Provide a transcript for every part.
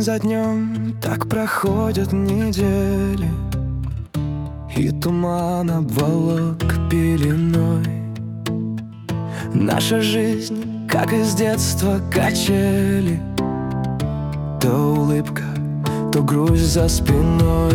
День за днем так проходят недели, и туман обволок пеленой. Наша жизнь, как из детства, качели. То улыбка, то грусть за спиной.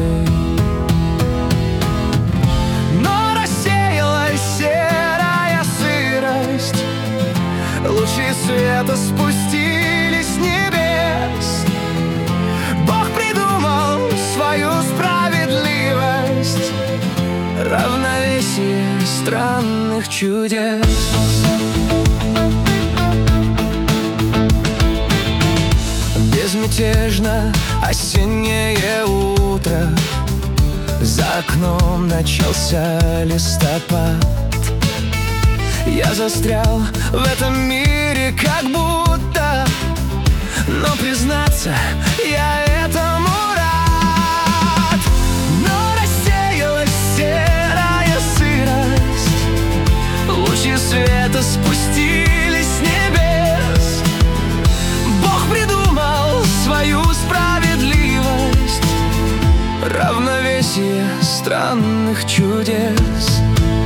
Но рассеялась серая сырость, лучи света спустились с небес. Бог придумал свою справедливость, равновесие странных чудес. Безмятежно осеннее утро, за окном начался листопад. Я застрял в этом мире как будто, но признаться, я этому рад. Но рассеялась серая сырость, лучи света спустились с небес. Бог придумал свою справедливость, равновесие странных чудес.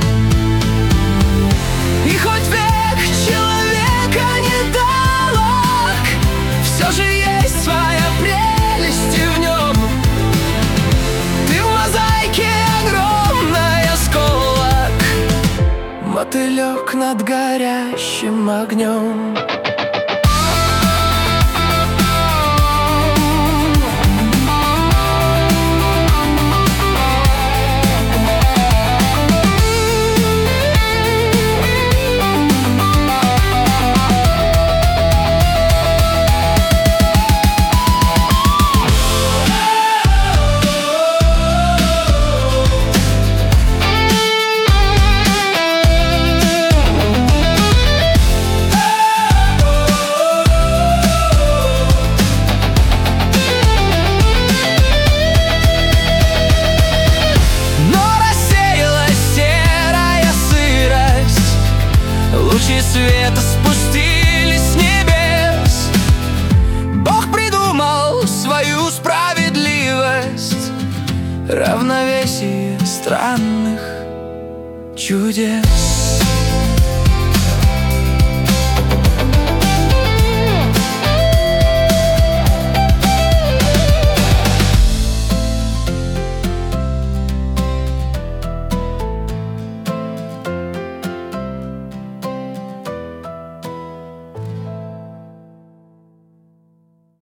И хоть век человека недолог, все же есть своя прелесть и в нем. Ты в мозаике огромный осколок, мотылек над горящим огнем. Лучи света спустились с небес. Бог придумал свою справедливость, равновесие странных чудес.